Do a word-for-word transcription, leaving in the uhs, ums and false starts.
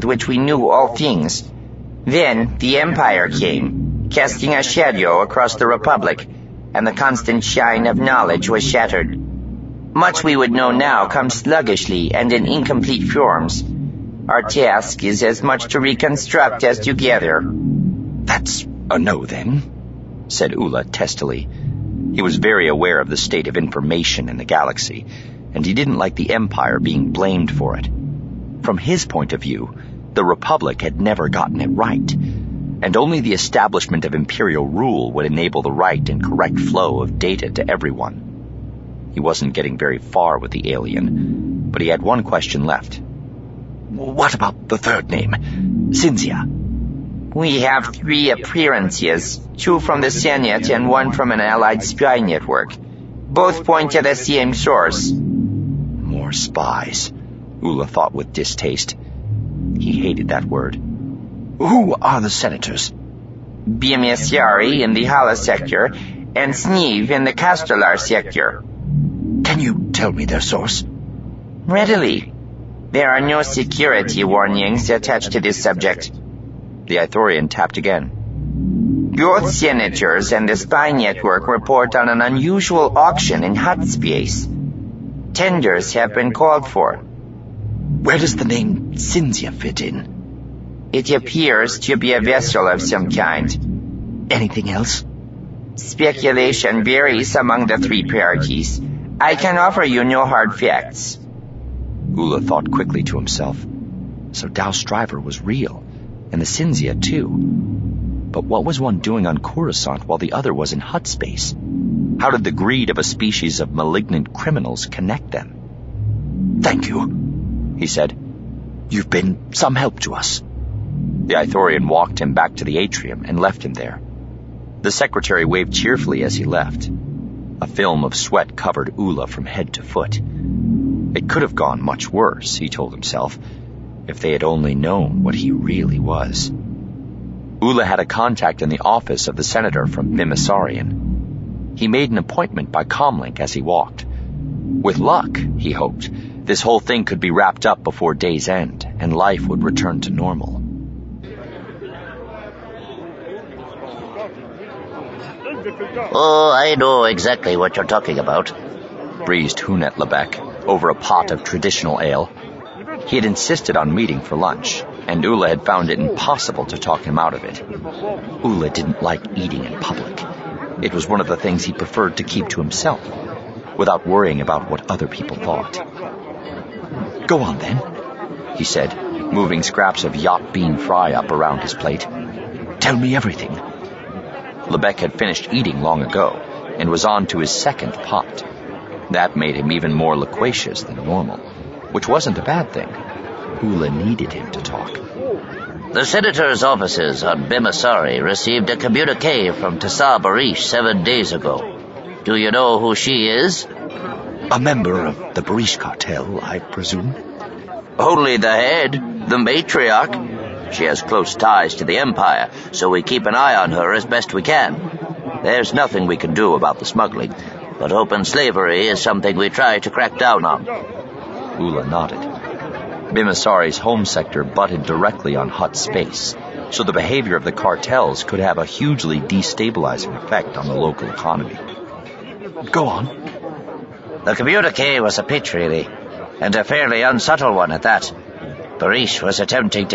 which we knew all things. Then the Empire came, casting a shadow across the Republic, and the constant shine of knowledge was shattered. Much we would know now comes sluggishly and in incomplete forms. Our task is as much to reconstruct as to gather. That's a no, then, said Ula testily. He was very aware of the state of information in the galaxy, and he didn't like the Empire being blamed for it. From his point of view, the Republic had never gotten it right, and only the establishment of imperial rule would enable the right and correct flow of data to everyone. He wasn't getting very far with the alien, but he had one question left. What about the third name, Cinzia? We have three appearances, two from the Senate and one from an allied spy network. Both point to the same source. More spies, Ula thought with distaste. He hated that word. Who are the senators? Biemesiari in the Hala sector and Sneeve in the Castellar sector. Can you tell me their source? Readily. There are no security warnings attached to this subject. The Ithorian tapped again. Both senators and the spy network report on an unusual auction in hot space. Tenders have been called for. Where does the name Cinzia fit in? It appears to be a vessel of some kind. Anything else? Speculation varies among the three parties. I can offer you no hard facts. Ula thought quickly to himself. So Dao Striver was real, and the Cinzia too. But what was one doing on Coruscant while the other was in hut space? How did the greed of a species of malignant criminals connect them? Thank you, he said. You've been some help to us. The Ithorian walked him back to the atrium and left him there. The secretary waved cheerfully as he left. A film of sweat covered Ula from head to foot. It could have gone much worse, he told himself, if they had only known what he really was. Ula had a contact in the office of the senator from Bimisarian. He made an appointment by comlink as he walked. With luck, he hoped, this whole thing could be wrapped up before day's end, and life would return to normal. Oh, I know exactly what you're talking about, breezed Hunet Lebec over a pot of traditional ale. He had insisted on meeting for lunch, and Ula had found it impossible to talk him out of it. Ula didn't like eating in public. It was one of the things he preferred to keep to himself, without worrying about what other people thought. Go on, then, he said, moving scraps of yacht bean fry up around his plate. Tell me everything. Lebec had finished eating long ago, and was on to his second pot. That made him even more loquacious than normal, which wasn't a bad thing. Ula needed him to talk. The senator's offices on Bimisari received a communique from Tassa Barish seven days ago. Do you know who she is? A member of the Barish cartel, I presume? Only the head, the matriarch. She has close ties to the Empire, so we keep an eye on her as best we can. There's nothing we can do about the smuggling, but open slavery is something we try to crack down on. Ula nodded. Bimisari's home sector butted directly on hut space, so the behavior of the cartels could have a hugely destabilizing effect on the local economy. Go on. The communique was a pitch, really, and a fairly unsubtle one at that. Barish was attempting to